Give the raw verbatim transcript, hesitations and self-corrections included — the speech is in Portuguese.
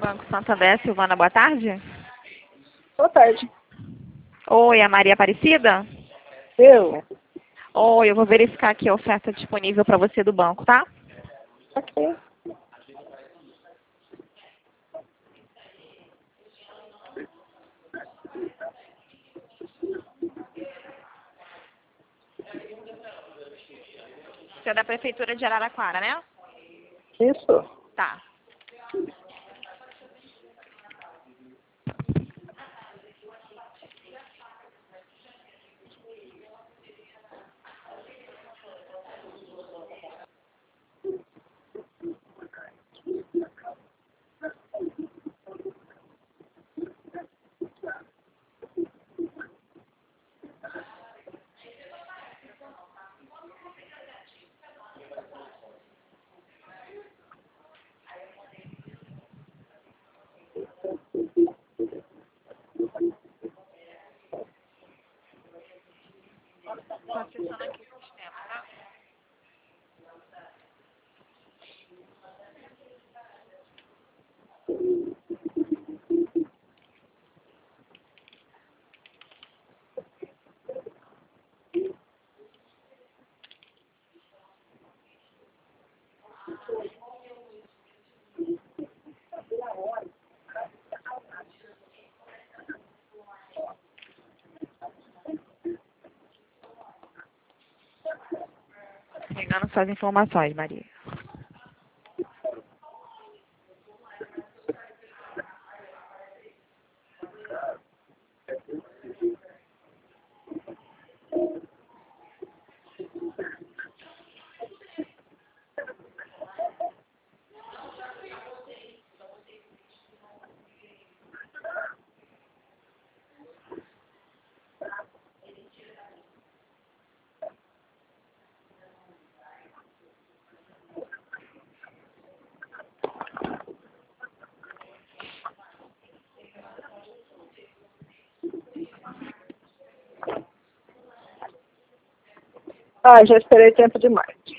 Banco Santander, Silvana, boa tarde. Boa tarde. Oi, a Maria Aparecida? Eu? Oi, eu vou verificar aqui a oferta disponível para você do banco, tá? Ok. Você é da Prefeitura de Araraquara, né? Isso. Tá. Estou acessando aqui o sistema, tá? Pegando suas informações, Maria. Ah, já esperei tempo demais.